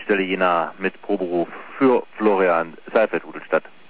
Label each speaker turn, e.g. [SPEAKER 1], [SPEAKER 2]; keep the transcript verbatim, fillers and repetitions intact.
[SPEAKER 1] Dienststelle Jena mit Proberuf für Florian Seifert, Rudolstadt.